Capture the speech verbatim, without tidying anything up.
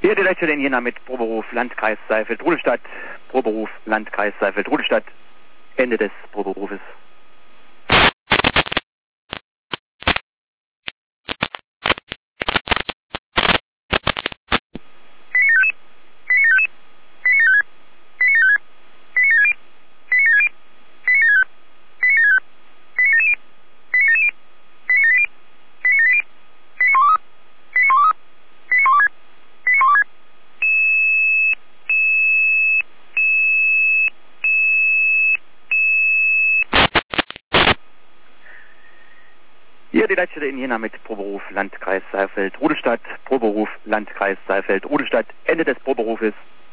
Hier die Lektüre in Jena mit Proberuf Landkreis Saalfeld-Rudolstadt. Proberuf Landkreis Saalfeld-Rudolstadt. Ende des Proberufes. Hier die Leitstelle in Jena mit Proberuf Landkreis Saalfeld-Rudolstadt. Proberuf Landkreis Saalfeld-Rudolstadt. Ende des Proberufes.